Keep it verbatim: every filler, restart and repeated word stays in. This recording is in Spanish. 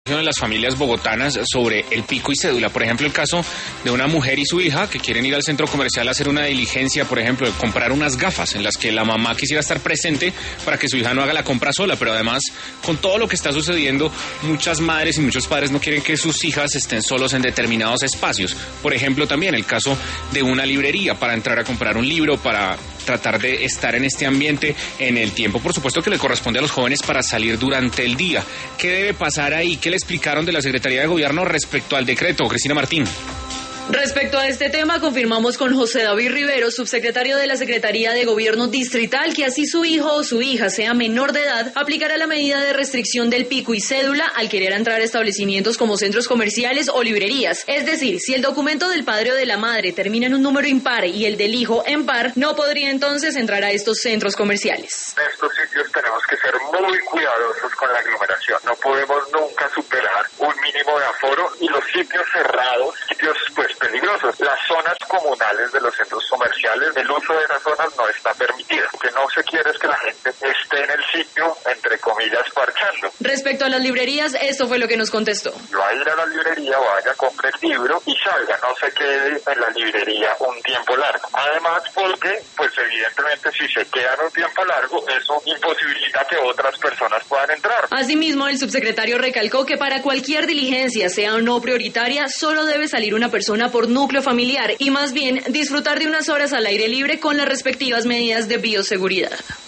de las familias bogotanas sobre el pico y cédula. Por ejemplo, el caso de una mujer y su hija que quieren ir al centro comercial a hacer una diligencia, por ejemplo, de comprar unas gafas en las que la mamá quisiera estar presente para que su hija no haga la compra sola, pero además, con todo lo que está sucediendo, muchas madres y muchos padres no quieren que sus hijas estén solos en determinados espacios. Por ejemplo, también el caso de una librería para entrar a comprar un libro, para tratar de estar en este ambiente en el tiempo, por supuesto, que le corresponde a los jóvenes para salir durante el día. ¿Qué debe pasar ahí? ¿Qué le explicaron de la Secretaría de Gobierno respecto al decreto? Cristina Martín. Respecto a este tema, confirmamos con José David Rivero, subsecretario de la Secretaría de Gobierno Distrital, que así su hijo o su hija sea menor de edad, aplicará la medida de restricción del pico y cédula al querer entrar a establecimientos como centros comerciales o librerías. Es decir, si el documento del padre o de la madre termina en un número impar y el del hijo en par, no podría entonces entrar a estos centros comerciales. En estos sitios tenemos que ser muy cuidadosos con la aglomeración. No podemos nunca superar un mínimo de aforo, y los sitios cerrados, sitios pues peligrosos. Las zonas comunales de los centros comerciales, el uso de esas zonas no está permitido. Lo que no se quiere es que la gente esté en el sitio, entre comillas, parchando. Respecto a las librerías, esto fue lo que nos contestó. Va a ir a la librería, vaya, compre el libro y salga, no se quede en la librería un tiempo largo. Además, porque, pues evidentemente, si se quedan un tiempo largo, eso imposibilita que otras personas puedan entrar. Asimismo, el subsecretario recalcó que para cualquier diligencia, sea o no prioritaria, solo debe salir una persona por núcleo familiar y más bien disfrutar de unas horas al aire libre con las respectivas medidas de bioseguridad.